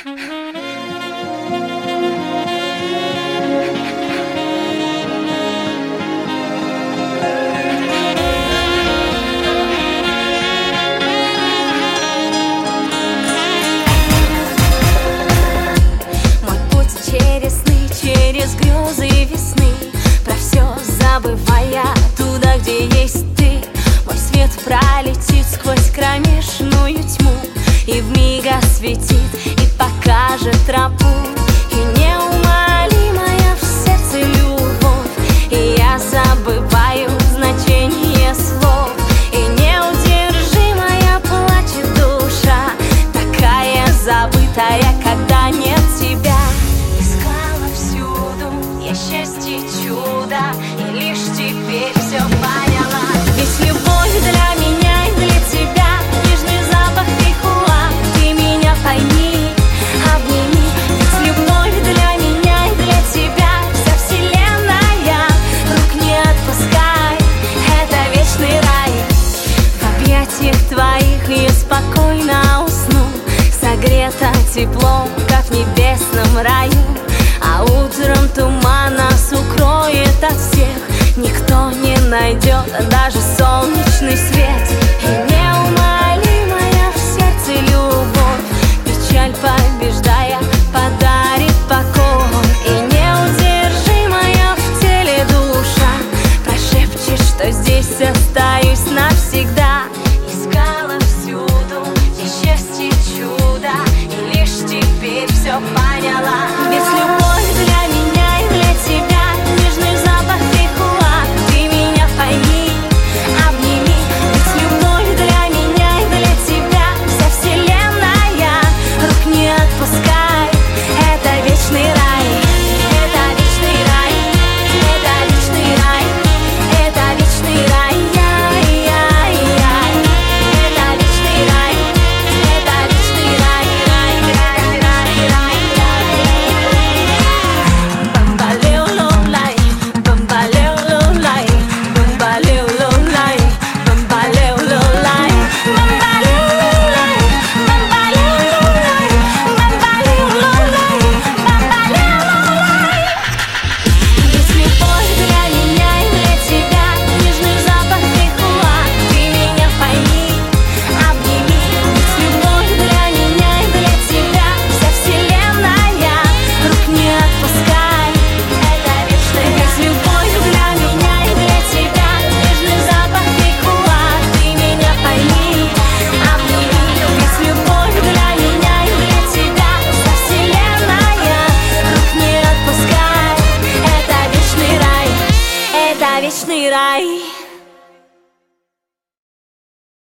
Через грезы весны, про все забывая туда, где есть ты. Мой свет пролетит сквозь кромешную тьму и вмиг осветит и покажет тропу. И неумолимая в сердце любовь, и я забываю значение слов. И неудержимая плачет душа, такая забытая, когда нет тебя. Счастье, чудо, и лишь теперь все поняла. Ведь любовь для меня и для тебя нежный запах пихуа. Ты меня пойми, обними. Ведь любовь для меня и для тебя вся вселенная. Рук не отпускай, это вечный рай. В объятиях твоих я спокойно усну, согрета теплом, как в небесном раю. А утром туман нас укроет от всех, никто не найдет даже солнечный свет. И неумолимая в сердце любовь, печаль побеждая, подарит покой. И неудержимая в теле душа прошепчет, что здесь остаюсь навсегда. Искала всюду, где счастье, чудо, и лишь теперь все поняла. Ведь любовь для меня и для тебя нежный запах пихуа. Ты меня пойми, обними. Ведь любовь для меня и для тебя вся вселенная. Рук не отпускай, это вечный рай. Это вечный рай, это вечный рай, это вечный рай. Это вечный рай, это вечный рай, рай, рай, рай, рай. Вечный рай.